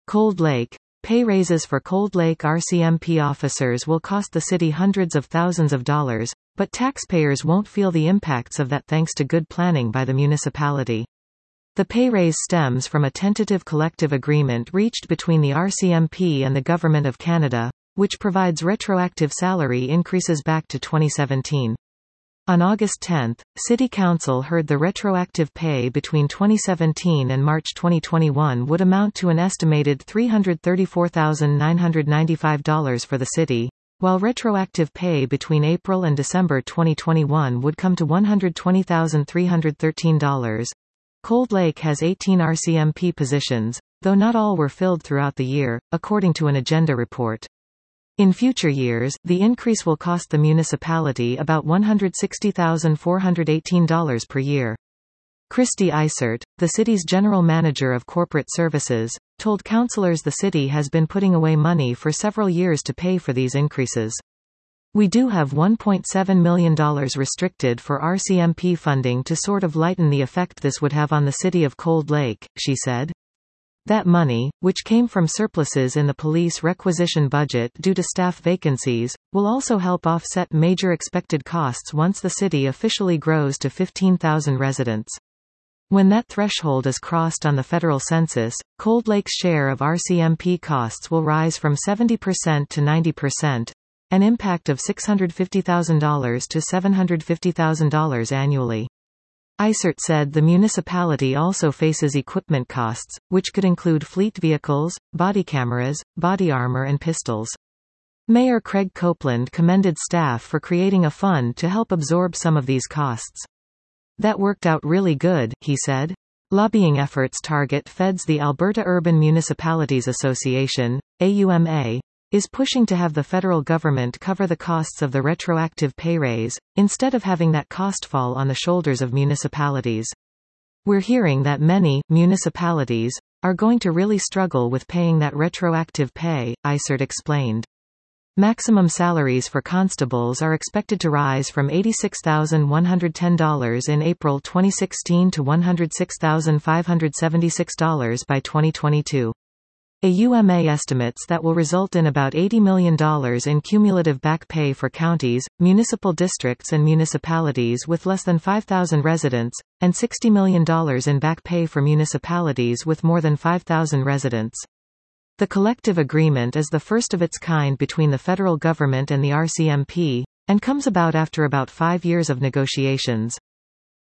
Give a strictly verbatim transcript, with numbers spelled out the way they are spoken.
Cold Lake. Pay raises for Cold Lake R C M P officers will cost the city hundreds of thousands of dollars, but taxpayers won't feel the impacts of that thanks to good planning by the municipality. The pay raise stems from a tentative collective agreement reached between the R C M P and the Government of Canada, which provides retroactive salary increases back to twenty seventeen. On August tenth, City Council heard the retroactive pay between twenty seventeen and March twenty twenty-one would amount to an estimated three hundred thirty-four thousand nine hundred ninety-five dollars for the city, while retroactive pay between April and December twenty twenty-one would come to one hundred twenty thousand three hundred thirteen dollars. Cold Lake has eighteen R C M P positions, though not all were filled throughout the year, according to an agenda report. In future years, the increase will cost the municipality about one hundred sixty thousand four hundred eighteen dollars per year. Christy Eisert, the city's general manager of corporate services, told councillors the city has been putting away money for several years to pay for these increases. We do have one point seven million dollars restricted for R C M P funding to sort of lighten the effect this would have on the city of Cold Lake, she said. That money, which came from surpluses in the police requisition budget due to staff vacancies, will also help offset major expected costs once the city officially grows to fifteen thousand residents. When that threshold is crossed on the federal census, Cold Lake's share of R C M P costs will rise from seventy percent to ninety percent, an impact of six hundred fifty thousand dollars to seven hundred fifty thousand dollars annually. Eisert said the municipality also faces equipment costs, which could include fleet vehicles, body cameras, body armor and pistols. Mayor Craig Copeland commended staff for creating a fund to help absorb some of these costs. That worked out really good, he said. Lobbying efforts target feds. The Alberta Urban Municipalities Association, A U M A, is pushing to have the federal government cover the costs of the retroactive pay raise, instead of having that cost fall on the shoulders of municipalities. We're hearing that many municipalities are going to really struggle with paying that retroactive pay, Eisert explained. Maximum salaries for constables are expected to rise from eighty-six thousand one hundred ten dollars in April twenty sixteen to one hundred six thousand five hundred seventy-six dollars by twenty twenty-two. A U M A estimates that will result in about eighty million dollars in cumulative back pay for counties, municipal districts and municipalities with less than five thousand residents, and sixty million dollars in back pay for municipalities with more than five thousand residents. The collective agreement is the first of its kind between the federal government and the R C M P, and comes about after about five years of negotiations.